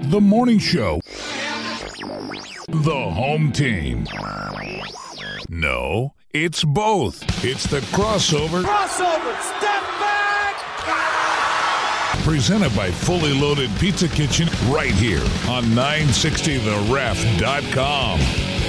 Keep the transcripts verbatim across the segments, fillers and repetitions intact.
The morning show. The home team. No, it's both. It's the crossover. Crossover, step back! Presented by Fully Loaded Pizza Kitchen right here on nine sixty the ref dot com.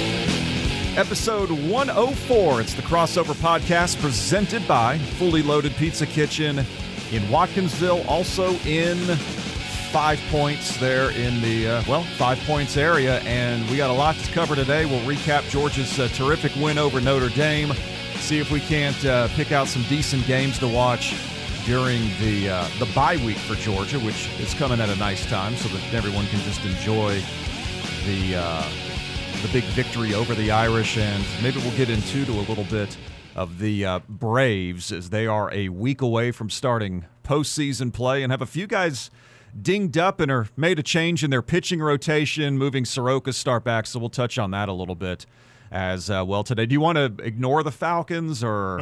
Episode one oh four. It's the Crossover Podcast presented by Fully Loaded Pizza Kitchen in Watkinsville, also in Five Points there in the, uh, well, Five Points area. And we got a lot to cover today. We'll recap Georgia's uh, terrific win over Notre Dame, see if we can't uh, pick out some decent games to watch during the uh, the bye week for Georgia, which is coming at a nice time so that everyone can just enjoy the uh, the big victory over the Irish. And maybe we'll get into to a little bit of the uh, Braves, as they are a week away from starting postseason play and have a few guys dinged up and are made a change in their pitching rotation, moving Soroka start back. So we'll touch on that a little bit as uh, well today. Do you want to ignore the Falcons or?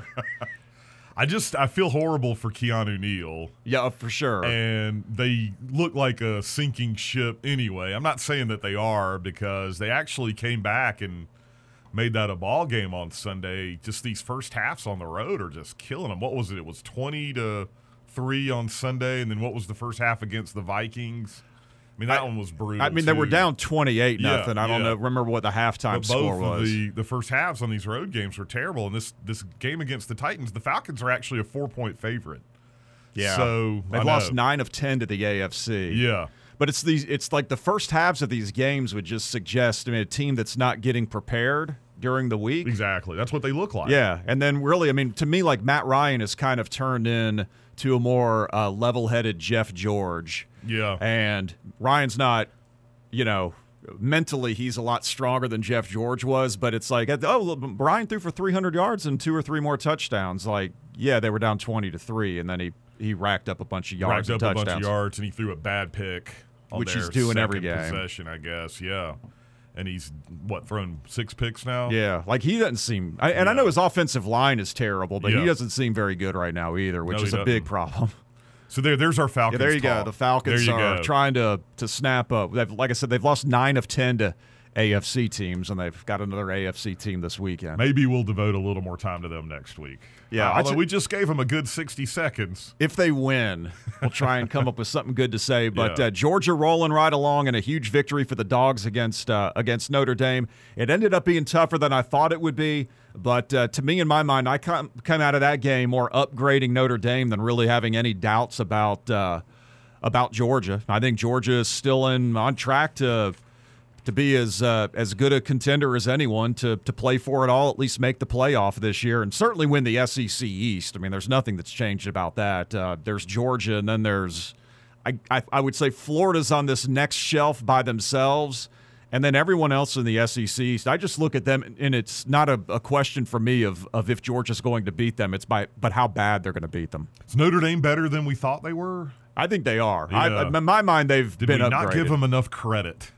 I just I feel horrible for Keanu Neal. Yeah, for sure. And they look like a sinking ship anyway. I'm not saying that they are, because they actually came back and made that a ball game on Sunday. Just these first halves on the road are just killing them. What was it? It was twenty to three on Sunday, and then what was the first half against the Vikings? I mean, that I, one was brutal. I mean, too. they were down twenty-eight nothing. Yeah, I don't yeah. know. Remember what the halftime but score both was? Of the, the first halves on these road games were terrible. And this this game against the Titans, the Falcons are actually a four point favorite. Yeah. So they've lost nine of ten to the A F C. Yeah. But it's these. It's like the first halves of these games would just suggest, I mean, a team that's not getting prepared during the week. Exactly. That's what they look like. Yeah. And then really, I mean, to me, like Matt Ryan has kind of turned in to a more uh, level-headed Jeff George. Yeah. And Ryan's not, you know, mentally he's a lot stronger than Jeff George was, but it's like, oh, Ryan threw for three hundred yards and two or three more touchdowns. Like, yeah, they were down twenty to three, and then he, he racked up a bunch of yards racked and up touchdowns. a bunch of yards, and he threw a bad pick on Which their he's doing every second game. possession, I guess. Yeah. And he's, what, thrown six picks now? Yeah, like he doesn't seem I, – and yeah. I know his offensive line is terrible, but yeah. he doesn't seem very good right now either, which no, is a doesn't. big problem. So there, there's our Falcons. Yeah, there you talk. go. The Falcons are go. trying to to snap up. They've, like I said, they've lost nine of ten to A F C teams, and they've got another A F C team this weekend. Maybe we'll devote a little more time to them next week. Yeah, uh, I although ju- we just gave them a good sixty seconds. If they win, we'll try and come up with something good to say. But Yeah. uh, Georgia rolling right along, and a huge victory for the Dogs against uh, against Notre Dame. It ended up being tougher than I thought it would be. But uh, to me, in my mind, I come, come out of that game more upgrading Notre Dame than really having any doubts about uh, about Georgia. I think Georgia is still in on track to to be as uh, as good a contender as anyone to to play for it all, at least make the playoff this year, and certainly win the S E C East. I mean, there's nothing that's changed about that. Uh, there's Georgia, and then there's I, I I would say Florida's on this next shelf by themselves. And then everyone else in the S E C East, I just look at them, and it's not a, a question for me of, of if Georgia's going to beat them. It's by but how bad they're going to beat them. Is Notre Dame better than we thought they were? I think they are. Yeah. I, in my mind, they've Did been we upgraded. not give them enough credit?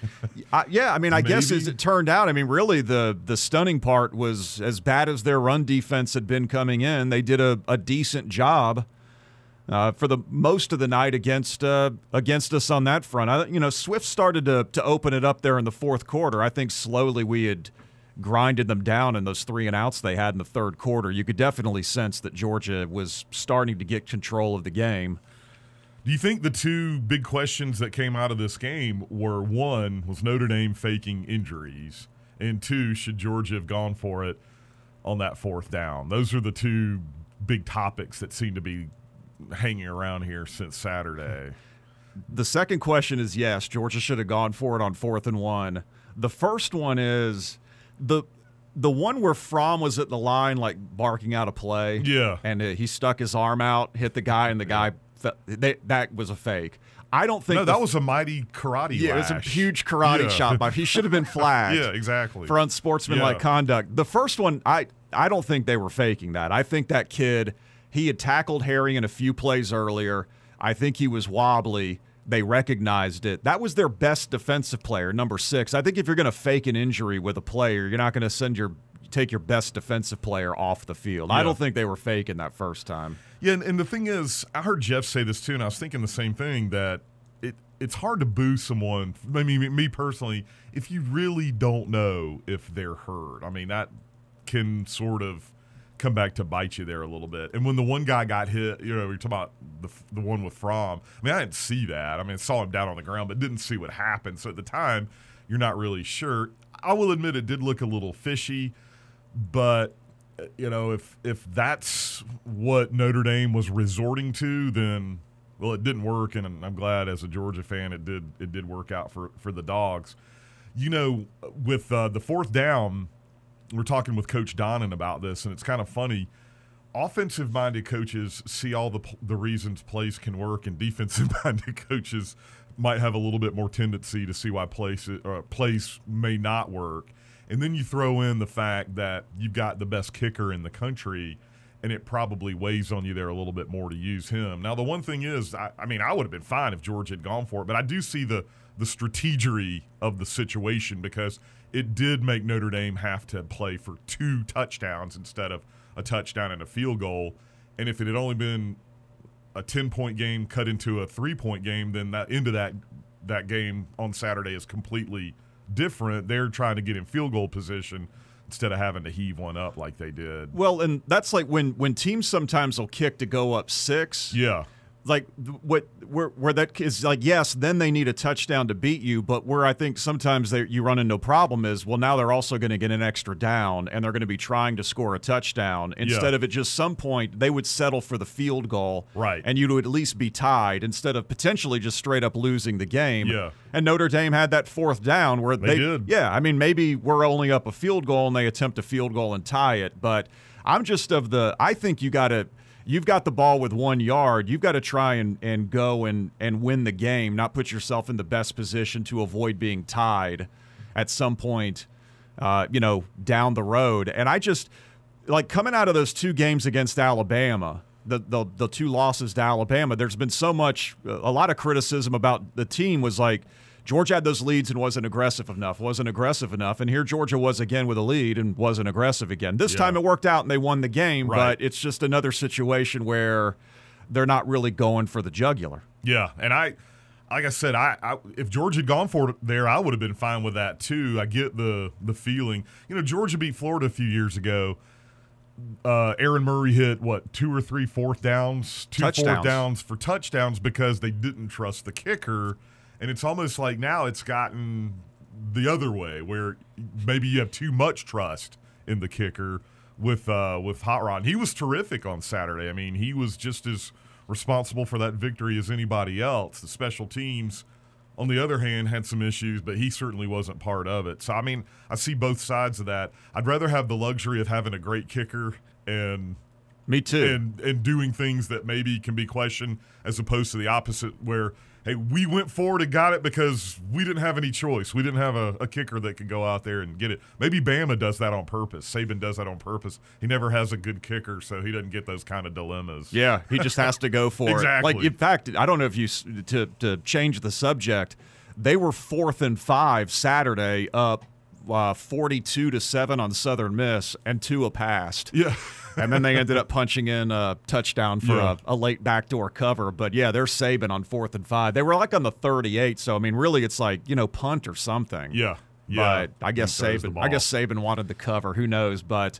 I, yeah, I mean, I guess Maybe. as it turned out, I mean, really the the stunning part was as bad as their run defense had been coming in, they did a, a decent job uh, for the most of the night against uh, against us on that front. I, you know, Swift started to to open it up there in the fourth quarter. I think slowly we had grinded them down in those three and outs they had in the third quarter. You could definitely sense that Georgia was starting to get control of the game. Do you think the two big questions that came out of this game were, one, was Notre Dame faking injuries, and two, should Georgia have gone for it on that fourth down? Those are the two big topics that seem to be hanging around here since Saturday. The second question is yes, Georgia should have gone for it on fourth and one. The first one is the the one where Fromm was at the line like barking out a play. Yeah. And uh, he stuck his arm out, hit the guy, and the guy – They, that was a fake. I don't think No, the, that was a mighty karate yeah, lash. it was a huge karate Yeah. shot. By he should have been flagged. Yeah, exactly. For unsportsmanlike Yeah. conduct. The first one, I I don't think they were faking that. I think that kid, he had tackled Harry in a few plays earlier. I think he was wobbly. They recognized it. That was their best defensive player, number six. I think if you're going to fake an injury with a player, you're not going to send your take your best defensive player off the field. Yeah. I don't think they were faking that first time. Yeah, and, and the thing is, I heard Jeff say this too, and I was thinking the same thing, that it it's hard to boo someone. I mean, me personally, if you really don't know if they're hurt. I mean, that can sort of come back to bite you there a little bit. And when the one guy got hit, you know, you're talking about the the one with Fromm. I mean, I didn't see that. I mean, I saw him down on the ground, but didn't see what happened. So at the time, you're not really sure. I will admit it did look a little fishy, but you know, if if that's what Notre Dame was resorting to, then well, it didn't work, and I'm glad as a Georgia fan it did it did work out for for the Dogs. You know, with uh, the fourth down, we're talking with Coach Donnan about this, and it's kind of funny. Offensive-minded coaches see all the the reasons plays can work, and defensive-minded coaches might have a little bit more tendency to see why plays uh, plays may not work. And then you throw in the fact that you've got the best kicker in the country, and it probably weighs on you there a little bit more to use him. Now, the one thing is, I, I mean, I would have been fine if Georgia had gone for it, but I do see the the strategery of the situation because it did make Notre Dame have to play for two touchdowns instead of a touchdown and a field goal. And if it had only been a ten-point game cut into a three-point game, then that into that that game on Saturday is completely different. They're trying to get in field goal position instead of having to heave one up like they did. Well, and that's like when when teams sometimes will kick to go up six. Yeah. Like what where where that is like, yes, then they need a touchdown to beat you, but where I think sometimes they, you run into a problem is, well, now they're also going to get an extra down and they're going to be trying to score a touchdown instead yeah. of at just some point they would settle for the field goal, right? And you would at least be tied instead of potentially just straight up losing the game. Yeah. And Notre Dame had that fourth down where they, they did. Yeah, I mean maybe we're only up a field goal and they attempt a field goal and tie it, but I'm just of the I think you got to. You've got the ball with one yard. You've got to try and, and go and, and win the game, not put yourself in the best position to avoid being tied at some point, uh, you know, down the road. And I just, like, coming out of those two games against Alabama, the, the, the two losses to Alabama, there's been so much, a lot of criticism about the team was like, Georgia had those leads and wasn't aggressive enough, wasn't aggressive enough. And here Georgia was again with a lead and wasn't aggressive again. This yeah. time it worked out and they won the game, right. but it's just another situation where they're not really going for the jugular. Yeah, and I, like I said, I, I if Georgia had gone for it there, I would have been fine with that too. I get the the feeling. You know, Georgia beat Florida a few years ago. Uh, Aaron Murray hit, what, two or three fourth downs? Two touchdowns. fourth downs for touchdowns because they didn't trust the kicker. And it's almost like now it's gotten the other way where maybe you have too much trust in the kicker with uh, with Hot Rod. He was terrific on Saturday. I mean, he was just as responsible for that victory as anybody else. The special teams, on the other hand, had some issues, but he certainly wasn't part of it. So, I mean, I see both sides of that. I'd rather have the luxury of having a great kicker and – Me too. And, and doing things that maybe can be questioned as opposed to the opposite where, hey, we went forward and got it because we didn't have any choice. We didn't have a, a kicker that could go out there and get it. Maybe Bama does that on purpose. Saban does that on purpose. He never has a good kicker, so he doesn't get those kind of dilemmas. Yeah, he just has to go for exactly. it. Like, in fact, I don't know if you – to to change the subject, they were fourth and five Saturday up uh, forty-two to seven on Southern Miss, and Tua passed. Yeah. And then they ended up punching in a touchdown for yeah. a, a late backdoor cover. But, yeah, they're Saban on fourth and five. They were like on the thirty-eight. So, I mean, really it's like, you know, punt or something. Yeah. Yeah. But I guess He throws Saban the I guess Saban wanted the cover. Who knows? But,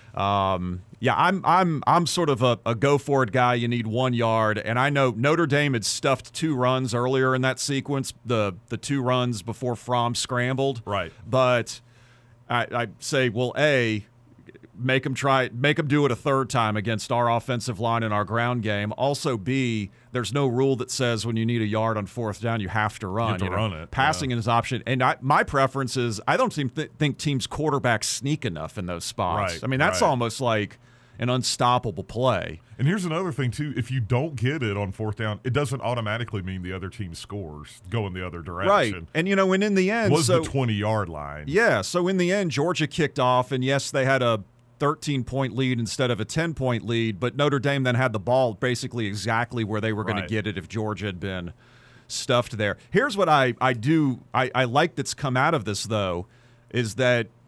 um, yeah, I'm I'm I'm sort of a, a go-for-it guy. You need one yard. And I know Notre Dame had stuffed two runs earlier in that sequence, the, the two runs before Fromm scrambled. Right. But I, I say, well, A – Make them try, make them do it a third time against our offensive line and our ground game. Also, B, there's no rule that says when you need a yard on fourth down, you have to run. You have to you know? run it. Passing yeah. is an option. And I, my preference is I don't seem th- think teams' quarterbacks sneak enough in those spots. Right, I mean, that's right. almost like an unstoppable play. And here's another thing, too. If you don't get it on fourth down, it doesn't automatically mean the other team scores going the other direction. Right. And, you know, and in the end. Was so, the twenty-yard line. Yeah. So, in the end, Georgia kicked off, and, yes, they had a thirteen-point lead instead of a ten-point lead, but Notre Dame then had the ball basically exactly where they were going right. to get it if Georgia had been stuffed there. Here's what I, I do I, I like that's come out of this, though, is that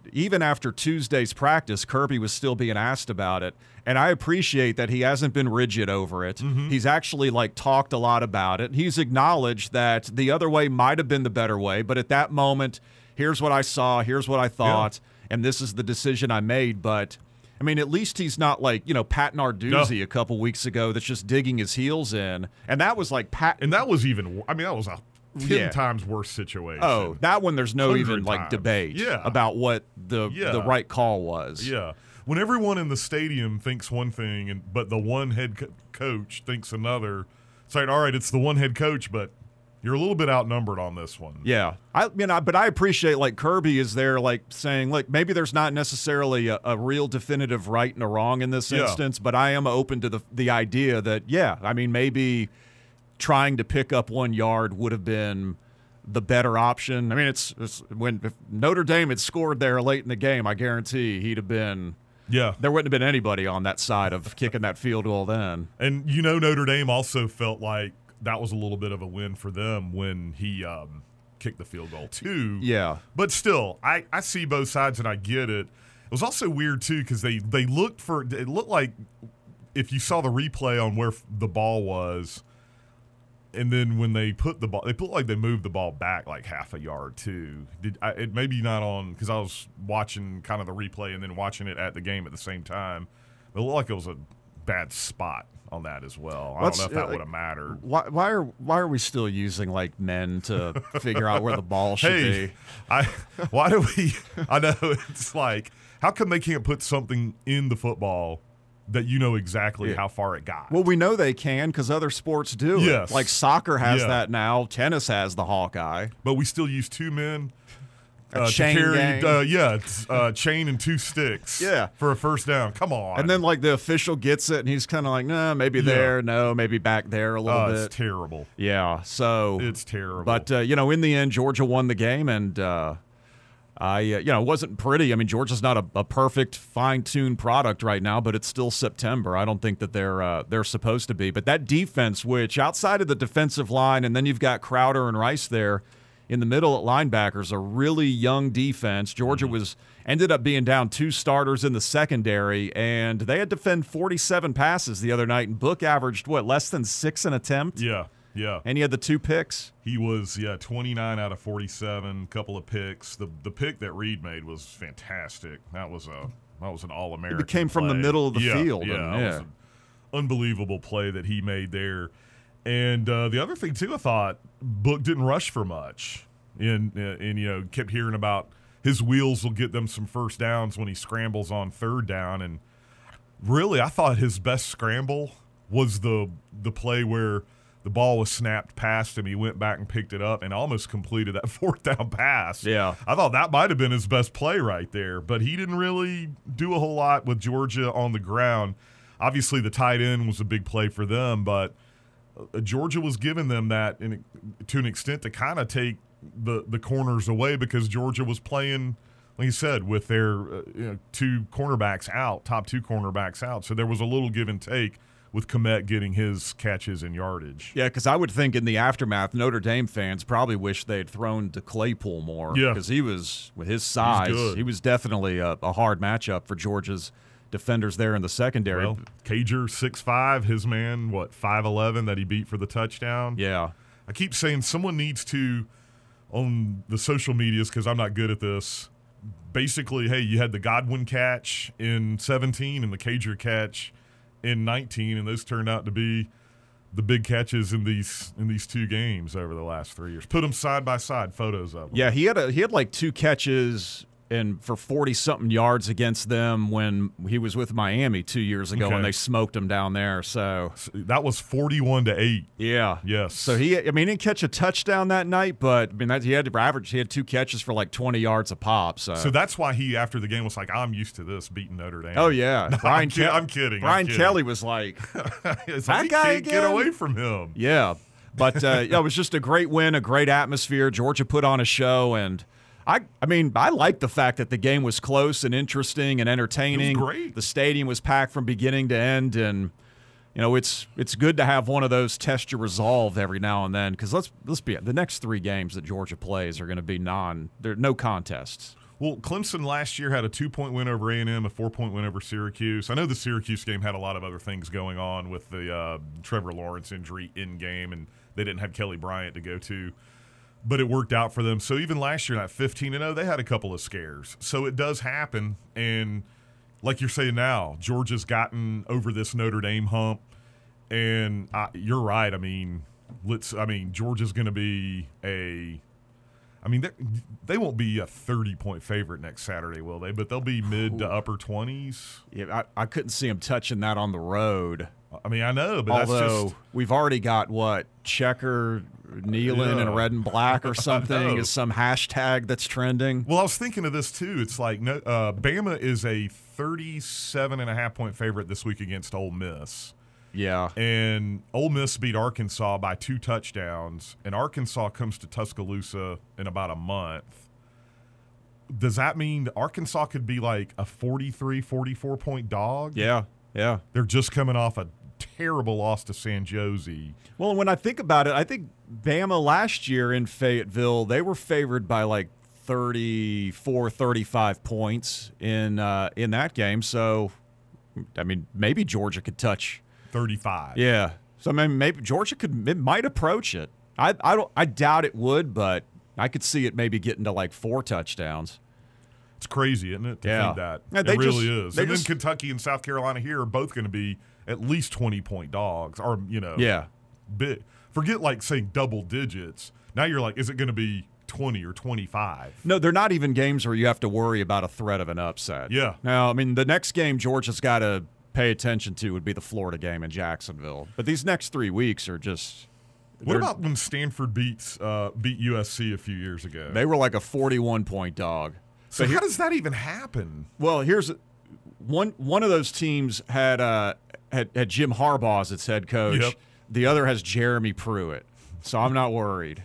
even after Tuesday's practice, Kirby was still being asked about it. And I appreciate that he hasn't been rigid over it. Mm-hmm. He's actually like talked a lot about it. He's acknowledged that the other way might have been the better way, but at that moment, here's what I saw, here's what I thought, yeah. and this is the decision I made. But I mean, at least he's not like, you know, Pat Narduzzi no. a couple weeks ago that's just digging his heels in. And that was like Pat. And that was even, I mean, that was a ten yeah. times worse situation. Oh, that one there's no even like times. debate yeah. about what the yeah. the right call was. Yeah. When everyone in the stadium thinks one thing, and but the one head co- coach thinks another, it's like, all right, it's the one head coach, but you're a little bit outnumbered on this one. Yeah. I you know, but I appreciate like Kirby is there like saying, like, maybe there's not necessarily a, a real definitive right and a wrong in this yeah. instance, but I am open to the the idea that, yeah, I mean, maybe trying to pick up one yard would have been the better option. I mean, it's, it's when if Notre Dame had scored there late in the game, I guarantee he'd have been Yeah. There wouldn't have been anybody on that side of kicking that field goal then. And you know Notre Dame also felt like that was a little bit of a win for them when he um, kicked the field goal too. Yeah. But still, I, I see both sides and I get it. It was also weird too because they, they looked for – it looked like if you saw the replay on where the ball was – and then when they put the ball, they looked like they moved the ball back like half a yard too. Did I, it maybe not on because I was watching kind of the replay and then watching it at the game at the same time. It looked like it was a bad spot on that as well. I Let's, don't know if that uh, would have mattered. Why, why are why are we still using like men to figure out where the ball should hey, be? I why do we? I know it's like how come they can't put something in the football that you know exactly yeah. how far it got? Well, we know they can because other sports do. Yes. It. Like soccer has yeah. that now. Tennis has the Hawkeye. But we still use two men a uh, chain to carry, gang. uh, yeah, uh, chain and two sticks yeah. for a first down. Come on. And then, like, the official gets it, and he's kind of like, nah, maybe Yeah. there, no, maybe back there a little uh, bit. It's terrible. Yeah, so. It's terrible. But, uh, you know, in the end, Georgia won the game, and uh, I, uh, you know, it wasn't pretty. I mean, Georgia's not a, a perfect, fine-tuned product right now, but it's still September. I don't think that they're uh, they're supposed to be. But that defense, which outside of the defensive line, and then you've got Crowder and Rice there in the middle at linebackers, a really young defense. Georgia Mm-hmm. was ended up being down two starters in the secondary, and they had to defend forty-seven passes the other night, and Book averaged, what, less than six an attempt? Yeah, yeah. And he had the two picks. He was, yeah, twenty-nine out of forty-seven, couple of picks. The the pick that Reed made was fantastic. That was a that was an All-American It came play. from the middle of the yeah, field. Yeah, and, that yeah. was an unbelievable play that he made there. And uh, the other thing, too, I thought, Book didn't rush for much. And, uh, and, you know, kept hearing about his wheels will get them some first downs when he scrambles on third down. And really, I thought his best scramble was the the play where the ball was snapped past him. He went back and picked it up and almost completed that fourth down pass. Yeah. I thought that might have been his best play right there. But he didn't really do a whole lot with Georgia on the ground. Obviously, the tight end was a big play for them, but uh, Georgia was giving them that in, to an extent to kind of take the, the corners away because Georgia was playing, like you said, with their uh, you know, two cornerbacks out, top two cornerbacks out. So there was a little give and take with Kmet getting his catches and yardage. Yeah, because I would think in the aftermath, Notre Dame fans probably wish they'd thrown to Claypool more. Yeah. Because he was, with his size, good. he was definitely a, a hard matchup for Georgia's defenders there in the secondary. Well, Cager six five, his man, what, five eleven that he beat for the touchdown? Yeah. I keep saying someone needs to, on the social medias, because I'm not good at this, basically, hey, you had the Godwin catch in seventeen and the Cager catch in nineteen, and those turned out to be the big catches in these in these two games over the last three years. Put them side by side, photos of them. Yeah, he had a he had like two catches and for forty something yards against them when he was with Miami two years ago Okay. when they smoked him down there. So That was forty-one to eight. yeah, Yes. So he, I mean, he didn't catch a touchdown that night, but I mean, that, he had to average. He had two catches for like twenty yards a pop. So, So that's why he, after the game, was like, I'm used to this, beating Notre Dame. oh yeah, No, Brian I'm, kid- Ke- I'm kidding. Brian I'm kidding. Kelly was like, It's That like, we guy can't get again? away from him. yeah, but uh, yeah, it was just a great win, a great atmosphere. Georgia put on a show, and I, I mean, I like the fact that the game was close and interesting and entertaining. It was great. The stadium was packed from beginning to end, and you know, it's it's good to have one of those test your resolve every now and then. Because let's let's be the next three games that Georgia plays are going to be non, there no contests. Well, Clemson last year had a two-point win over A and M, a four-point win over Syracuse. I know the Syracuse game had a lot of other things going on with the uh, Trevor Lawrence injury in-game, and they didn't have Kelly Bryant to go to. But it worked out for them. So even last year, at fifteen and oh, they had a couple of scares. So it does happen. And like you're saying now, Georgia's gotten over this Notre Dame hump. And I, you're right. I mean, let's. I mean, Georgia's going to be a – I mean, they won't be a thirty-point favorite next Saturday, will they? But they'll be mid to upper twenties. Yeah, I, I couldn't see them touching that on the road. I mean, I know, but Although that's just – we've already got, what, Checker kneeling Yeah. in red and black or something is some hashtag that's trending. Well, I was thinking of this, too. It's like no, uh, Bama is a thirty-seven and a half point favorite this week against Ole Miss. Yeah. And Ole Miss beat Arkansas by two touchdowns, and Arkansas comes to Tuscaloosa in about a month. Does that mean Arkansas could be like a forty-three, forty-four point dog? Yeah, yeah. They're just coming off a terrible loss to San Jose. Well, when I think about it, I think Bama last year in Fayetteville, they were favored by like thirty-four, thirty-five points in uh, in that game. So, I mean, maybe Georgia could touch thirty-five. Yeah. So I mean, maybe Georgia could it might approach it. I I don't I doubt it would, but I could see it maybe getting to like four touchdowns. It's crazy, isn't it? To Yeah. think that. Yeah, they it really just- is. they And just- then Kentucky and South Carolina here are both going to be at least twenty point dogs, or you know, Yeah. bit. Forget like saying double digits. Now you're like, is it going to be twenty or twenty-five? No, they're not even games where you have to worry about a threat of an upset. Yeah. Now, I mean, the next game Georgia's got to pay attention to would be the Florida game in Jacksonville. But these next three weeks are just. What they're- about when Stanford beats uh, beat U S C a few years ago? They were like a forty-one point dog. so But how here- does that even happen? Well, here's one. One of those teams had uh, had, had Jim Harbaugh as its head coach. Yep. The other has Jeremy Pruitt. So I'm not worried.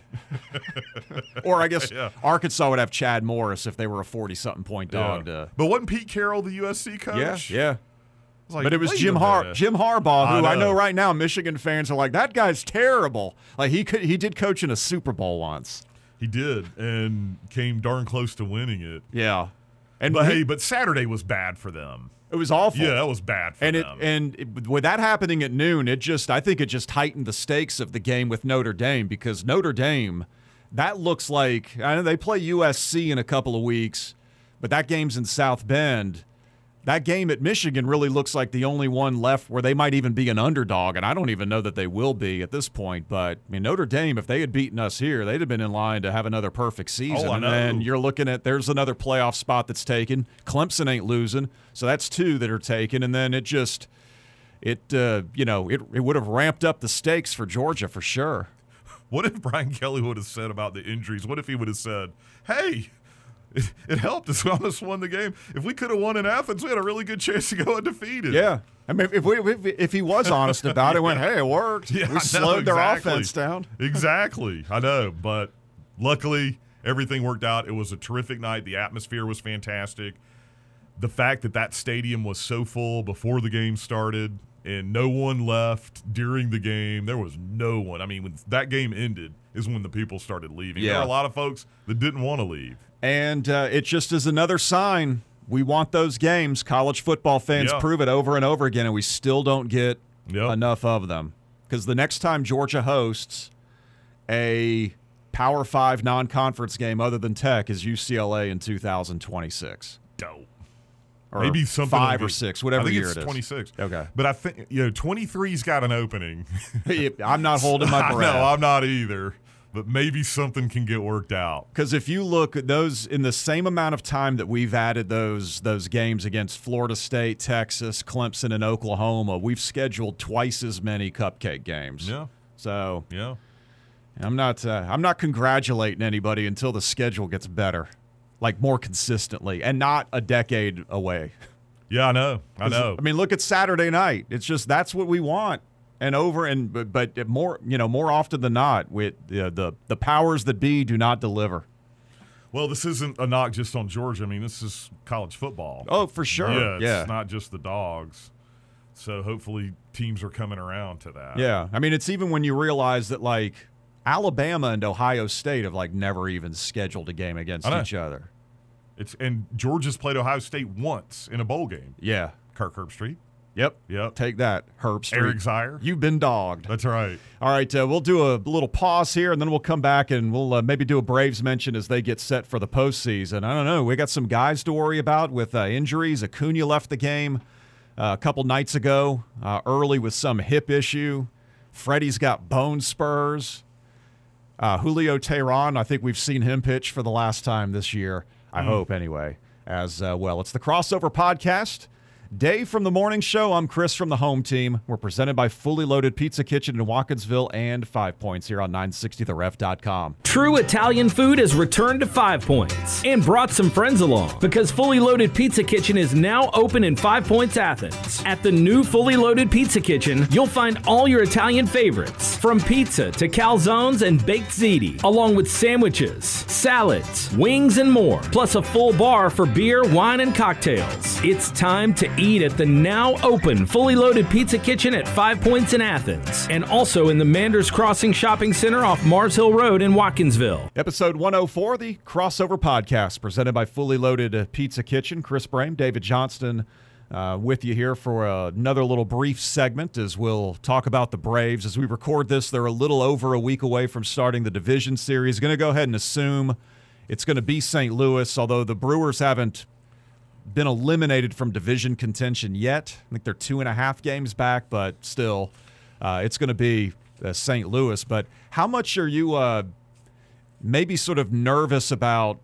Or I guess Yeah. Arkansas would have Chad Morris if they were a forty-something point dog. Yeah. To, But wasn't Pete Carroll the U S C coach? yeah, yeah. I was like, But it was wait Jim a Har minute. Jim Harbaugh, who I I know. know. right now Michigan fans are like, that guy's terrible. Like he could he did coach in a Super Bowl once. He did, and came darn close to winning it. Yeah. And But he- hey, but Saturday was bad for them. it was awful. Yeah, that was bad for And it them. and it, with that happening at noon, it just I think it just heightened the stakes of the game with Notre Dame, because Notre Dame, that looks like I know they play U S C in a couple of weeks, but that game's in South Bend. That game at Michigan really looks like the only one left where they might even be an underdog, and I don't even know that they will be at this point. But I mean, Notre Dame, if they had beaten us here, they'd have been in line to have another perfect season. Oh, I and know. then you're looking at there's another playoff spot that's taken. Clemson ain't losing, so that's two that are taken, and then it just it uh, you know it it would have ramped up the stakes for Georgia for sure. What if Brian Kelly would have said about the injuries? What if he would have said, hey, it, it helped us. We almost won the game. If we could have won in Athens, we had a really good chance to go undefeated. Yeah, I mean, if we if, if he was honest about it, went, hey, it worked. Yeah, I we know, slowed their exactly. offense down. Exactly. I know. But luckily, everything worked out. It was a terrific night. The atmosphere was fantastic. The fact that that stadium was so full before the game started and no one left during the game, there was no one. I mean, when that game ended is when the people started leaving. There Yeah. were a lot of folks that didn't want to leave. And uh, it just is another sign we want those games. College football fans Yeah. prove it over and over again, and we still don't get Yep. enough of them. Because the next time Georgia hosts a Power Five non-conference game other than Tech is U C L A in two thousand twenty-six. Dope. Or Maybe something five will or be- six, whatever I think year it's it is. twenty-six. Okay. But I think, you know, twenty-three's got an opening. I'm not holding my I breath. know, I'm not either. But maybe something can get worked out. Because if you look at those in the same amount of time that we've added those those games against Florida State, Texas, Clemson, and Oklahoma, we've scheduled twice as many cupcake games. Yeah. So Yeah. I'm not uh, I'm not congratulating anybody until the schedule gets better, like more consistently, and not a decade away. Yeah, I know. I know. I mean, look at Saturday night. It's just that's what we want. And over and but, but more you know more often than not, with uh, the the powers that be do not deliver. Well, this isn't a knock just on Georgia. I mean, this is college football. Oh, for sure. Yeah, it's yeah. not just the dogs. So hopefully teams are coming around to that. Yeah, I mean, it's even when you realize that, like, Alabama and Ohio State have, like, never even scheduled a game against I know. each other. It's and Georgia's played Ohio State once in a bowl game. Yeah. Kirk Herbstreit. Yep. Yep. Take that, Herbstreit. Eric Zier. You've been dogged. That's right. All right, uh, we'll do a little pause here, and then we'll come back and we'll uh, maybe do a Braves mention as they get set for the postseason. I don't know. We got some guys to worry about with uh, injuries. Acuna left the game uh, a couple nights ago, uh, early with some hip issue. Freddie's got bone spurs. Uh, Julio Teheran, I think we've seen him pitch for the last time this year. I mm. hope, anyway, as uh, well. It's the Crossover Podcast. Dave from the Morning Show. I'm Chris from the Home Team. We're presented by Fully Loaded Pizza Kitchen in Watkinsville and Five Points here on nine sixty the ref dot com. True Italian food has returned to Five Points and brought some friends along because Fully Loaded Pizza Kitchen is now open in Five Points, Athens. At the new Fully Loaded Pizza Kitchen, you'll find all your Italian favorites, from pizza to calzones and baked ziti, along with sandwiches, salads, wings, and more, plus a full bar for beer, wine, and cocktails. It's time to eat at the now open Fully Loaded Pizza Kitchen at Five Points in Athens, and also in the Manders Crossing Shopping Center off Mars Hill Road in Watkinsville. Episode one oh four, the Crossover Podcast, presented by Fully Loaded Pizza Kitchen. Chris Brame, David Johnston uh, with you here for another little brief segment as we'll talk about the Braves. As we record this, they're a little over a week away from starting the division series. Going to go ahead and assume it's going to be Saint Louis, although the Brewers haven't been eliminated from division contention yet. I think they're two and a half games back, but still, uh, it's going to be uh, Saint Louis. But how much are you uh, maybe sort of nervous about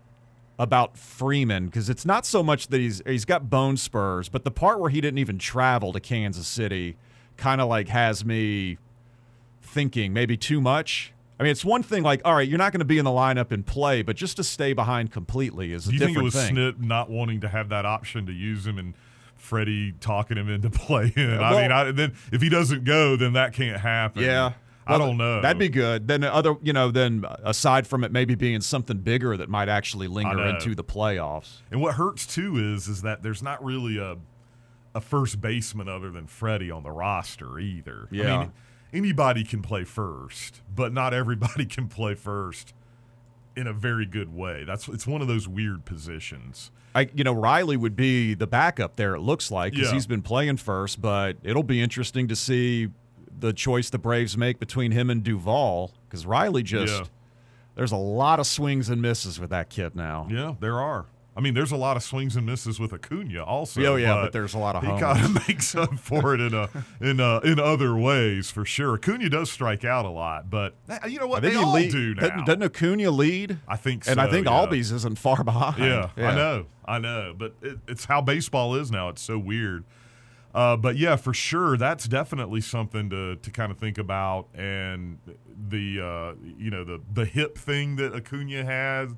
about Freeman? Because it's not so much that he's he's got bone spurs, but the part where he didn't even travel to Kansas City kind of like has me thinking maybe too much. I mean, it's one thing like, all right, you're not going to be in the lineup and play, but just to stay behind completely is a different thing. Do you think it was Snit not wanting to have that option to use him and Freddie talking him into playing? Well, I mean, I, then if he doesn't go, then that can't happen. Yeah. I well, don't know. That'd be good. Then other, you know, then aside from it maybe being something bigger that might actually linger into the playoffs. And what hurts too is is that there's not really a a first baseman other than Freddie on the roster either. Yeah. I mean, anybody can play first, but not everybody can play first in a very good way. That's it's one of those weird positions. I, you know, Riley would be the backup there, it looks like, because yeah. he's been playing first, but it'll be interesting to see the choice the Braves make between him and Duvall, because Riley just yeah. – there's a lot of swings and misses with that kid now. Yeah, there are. I mean, there's a lot of swings and misses with Acuna also. Oh, yeah, but, but there's a lot of He homers. kind of makes up for it in a, in a, in other ways, for sure. Acuna does strike out a lot, but you know what? I think they he all lead, do now. Doesn't, doesn't Acuna lead? I think so, And I think yeah. Albies isn't far behind. Yeah, yeah. I know. I know. But it, it's how baseball is now. It's so weird. Uh, but, yeah, for sure, that's definitely something to, to kind of think about. And the, uh, you know, the, the hip thing that Acuna had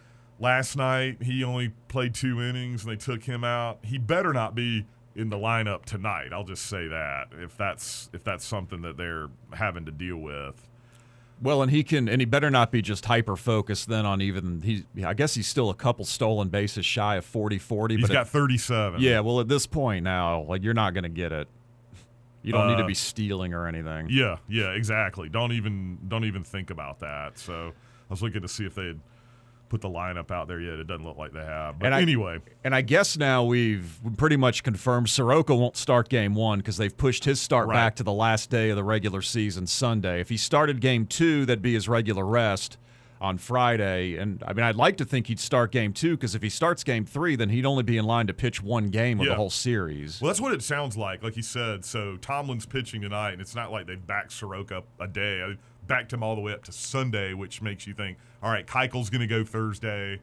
last night, he only played two innings, and they took him out. He better not be in the lineup tonight. I'll just say that, if that's if that's something that they're having to deal with. Well, and he can, and he better not be just hyper focused then on even he. I guess he's still a couple stolen bases shy of forty forty. He's but got at, thirty-seven. Yeah, well, at this point now, like you're not going to get it. You don't uh, need to be stealing or anything. Yeah, yeah, exactly. Don't even don't even think about that. So I was looking to see if they had put the lineup out there yet. It doesn't look like they have. But and I, anyway. And I guess now we've pretty much confirmed Soroka won't start game one because they've pushed his start right. back to the last day of the regular season, Sunday. If he started game two, that'd be his regular rest on Friday. And, I mean, I'd like to think he'd start game two because if he starts game three, then he'd only be in line to pitch one game of yeah. the whole series. Well, that's what it sounds like, like he said. So Tomlin's pitching tonight, and it's not like they backed Soroka up a day. I backed him all the way up to Sunday, which makes you think, all right, Keuchel's going to go Thursday,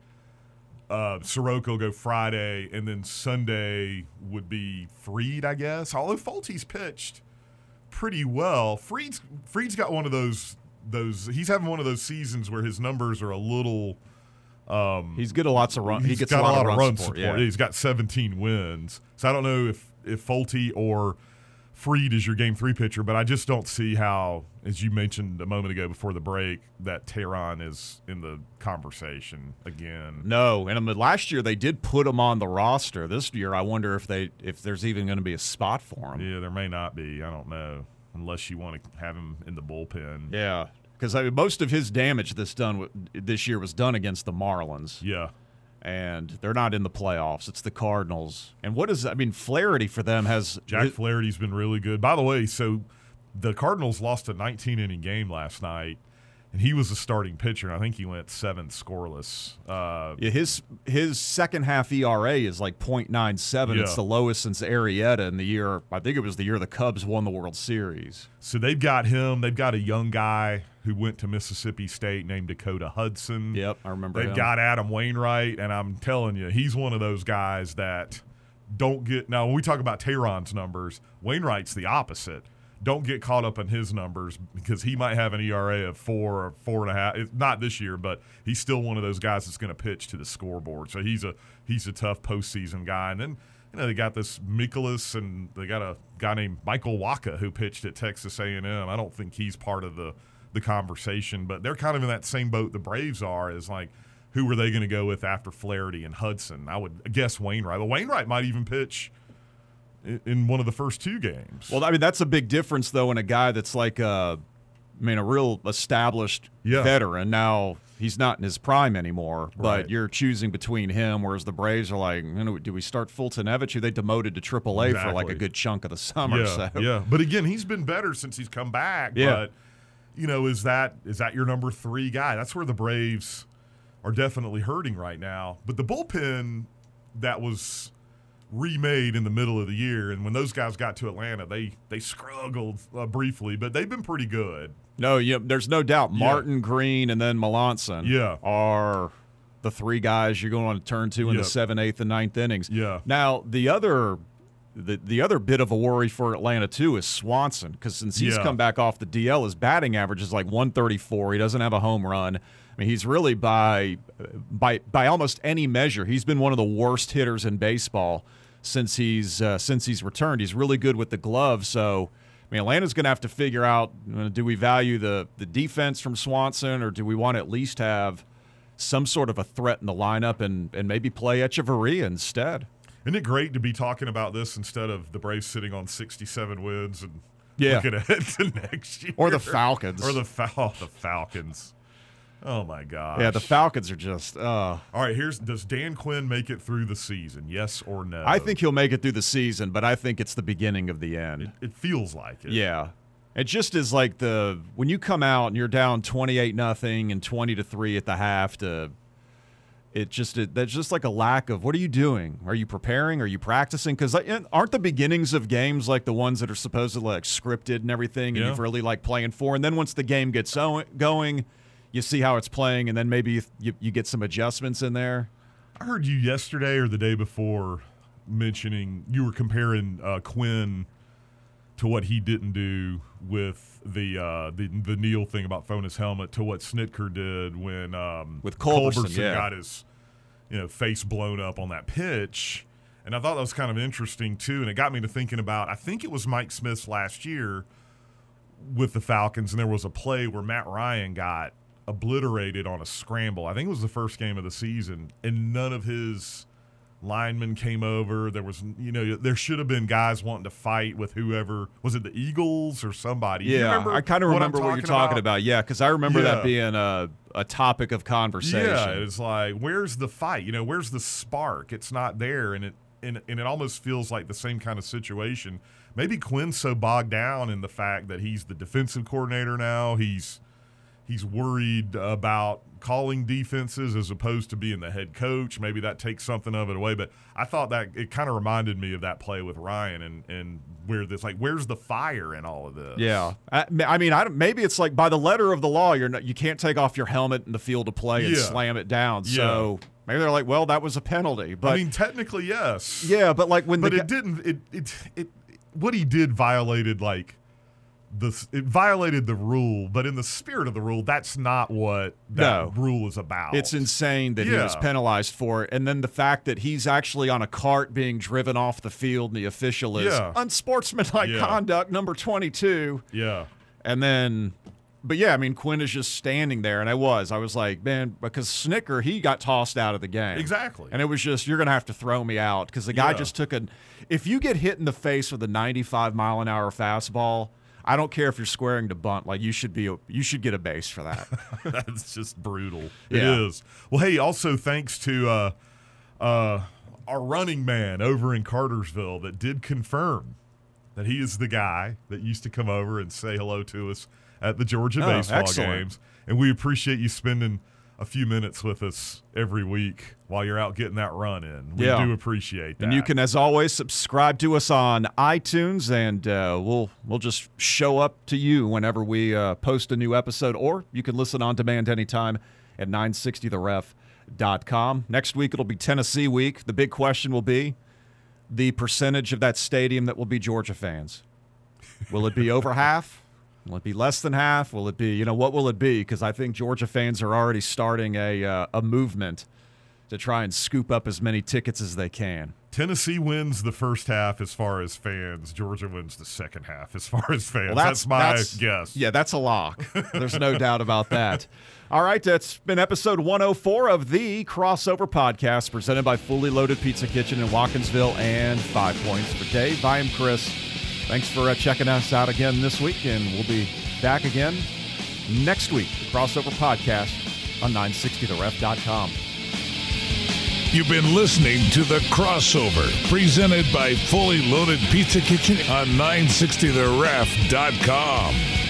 uh, Soroka will go Friday, and then Sunday would be Fried, I guess. Although Fulty's pitched pretty well. Fried's, Fried's got one of those those. He's having one of those seasons where his numbers are a little. Um, he's good at lots of run. He he's gets got a lot, a lot of run, run support. support. Yeah. He's got seventeen wins. So I don't know if if Fulty or Fried is your game three pitcher, but I just don't see how, as you mentioned a moment ago before the break, that Teheran is in the conversation again. No, and I mean, last year they did put him on the roster. This year, I wonder if they if there's even going to be a spot for him. Yeah, there may not be. I don't know, unless you want to have him in the bullpen. Yeah, because I mean, most of his damage this done this year was done against the Marlins. Yeah. and they're not in the playoffs. It's the Cardinals. And what is – I mean, Flaherty for them has – Jack Flaherty's been really good. By the way, so the Cardinals lost a nineteen-inning game last night, and he was a starting pitcher, and I think he went seven scoreless. Uh, yeah, his his second half E R A is like point nine seven. Yeah. It's the lowest since Arrieta in the year – I think it was the year the Cubs won the World Series. So they've got him. They've got a young guy who went to Mississippi State named Dakota Hudson. Yep, I remember They've him. got Adam Wainwright, and I'm telling you, he's one of those guys that don't get – now, when we talk about Tehran's numbers, Wainwright's the opposite. Don't get caught up in his numbers because he might have an E R A of four or four and a half. It's not this year, but he's still one of those guys that's going to pitch to the scoreboard. So he's a he's a tough postseason guy. And then you know they got this Mikolas, and they got a guy named Michael Waka who pitched at Texas A and M. I don't think he's part of the the conversation, but they're kind of in that same boat the Braves are. Is like, who were they going to go with after Flaherty and Hudson? I would guess Wainwright. But Wainwright might even pitch in one of the first two games. Well, I mean, that's a big difference, though, in a guy that's like, a, I mean, a real established Yeah. veteran. Now, he's not in his prime anymore, but Right. you're choosing between him, whereas the Braves are like, you know, do we start Fultonevich, who they demoted to triple A for like a Exactly. good chunk of the summer? Yeah, so. yeah. But again, he's been better since he's come back. Yeah. But, you know, is that is that your number three guy? That's where the Braves are definitely hurting right now. But the bullpen that was remade in the middle of the year, and when those guys got to Atlanta, they they struggled uh, briefly, but they've been pretty good. No, you there's no doubt Yeah. Martin, Green, and then Melanson Yeah. are the three guys you're going to turn to in Yeah. the seventh, eighth, and ninth innings. Yeah. Now, the other the, the other bit of a worry for Atlanta, too, is Swanson, because since he's Yeah. come back off the D L, his batting average is like one thirty-four. He doesn't have a home run. I mean, he's really, by by by almost any measure, he's been one of the worst hitters in baseball since he's uh, since he's returned. He's really good with the glove, so I mean, Atlanta's going to have to figure out, uh, do we value the the defense from Swanson, or do we want to at least have some sort of a threat in the lineup and, and maybe play Echeverria instead? Isn't it great to be talking about this instead of the Braves sitting on sixty-seven wins and Yeah. looking ahead to next year? Or the Falcons. Or the, Fal- oh, the Falcons. Oh, my gosh. Yeah, the Falcons are just uh, All right, here's does Dan Quinn make it through the season? Yes or no? I think he'll make it through the season, but I think it's the beginning of the end. it, it feels like it. Yeah. It just is like the when you come out and you're down twenty-eight nothing and twenty to three at the half to it just it, there's just like a lack of, what are you doing? Are you preparing? Are you practicing? Because aren't the beginnings of games like the ones that are supposedly like scripted and everything, and Yeah. you've really like playing for, and then once the game gets o- going, you see how it's playing, and then maybe you, you, you get some adjustments in there. I heard you yesterday or the day before mentioning you were comparing uh, Quinn to what he didn't do with the uh, the the Neil thing about throwing his helmet to what Snitker did when um, With Culberson, yeah. got his you know face blown up on that pitch. And I thought that was kind of interesting too, and it got me to thinking about, I think it was Mike Smith's last year with the Falcons, and there was a play where Matt Ryan got obliterated on a scramble. I think it was the first game of the season, and none of his linemen came over. There was, you know, there should have been guys wanting to fight with whoever. Was it the Eagles or somebody? You Yeah, remember I kind of what remember I'm what you're talking about. Yeah, because I remember Yeah. that being a, a topic of conversation. Yeah, it's like, where's the fight? You know, where's the spark? It's not there, and it and, and it almost feels like the same kind of situation. Maybe Quinn's so bogged down in the fact that he's the defensive coordinator now. He's he's worried about calling defenses as opposed to being the head coach. Maybe that takes something of it away. But I thought that it kind of reminded me of that play with Ryan and and where this like, where's the fire in all of this? Yeah, I, I mean, I don't, maybe it's like by the letter of the law, you're not, you can't take off your helmet in the field of play and Yeah. slam it down. So maybe they're like, well, that was a penalty. But I mean, technically, yes. yeah, but like when But the it didn't. It, it it what he did violated like the it violated the rule. But in the spirit of the rule, that's not what that No. rule is about. it's insane that he was Yeah. penalized for it, and then the fact that he's actually on a cart being driven off the field, and the official is Yeah. unsportsmanlike Yeah. conduct number twenty-two. Yeah. And then, but yeah, I mean, Quinn is just standing there, and I was, I was like, man, because Snicker, he got tossed out of the game. Exactly. And it was just, you're going to have to throw me out, because the guy Yeah. just took a, if you get hit in the face with a ninety-five mile an hour fastball, I don't care if you're squaring to bunt, like you should be, a, you should get a base for that. That's just brutal. It Yeah. is. Well, hey, also thanks to uh, uh, our running man over in Cartersville that did confirm that he is the guy that used to come over and say hello to us at the Georgia Oh, baseball excellent. games. And we appreciate you spending a few minutes with us every week while you're out getting that run in. We Yeah. do appreciate that. And you can, as always, subscribe to us on iTunes, and uh, we'll we'll just show up to you whenever we uh, post a new episode, or you can listen on demand anytime at nine sixty the ref dot com. Next week, it'll be Tennessee week. The big question will be the percentage of that stadium that will be Georgia fans. Will it be over half? Will it be less than half? Will it be, you know, what will it be? Because I think Georgia fans are already starting a uh, a movement to try and scoop up as many tickets as they can. Tennessee wins the first half as far as fans. Georgia wins the second half as far as fans. Well, that's, my guess. Yeah, that's a lock. There's no doubt about that. All right, that's been episode one oh four of the Crossover Podcast, presented by Fully Loaded Pizza Kitchen in Watkinsville and Five Points. For Dave, I am Chris. Thanks for uh, checking us out again this week, and we'll be back again next week. The Crossover Podcast on nine sixty the ref dot com. You've been listening to The Crossover, presented by Fully Loaded Pizza Kitchen on nine sixty the ref dot com.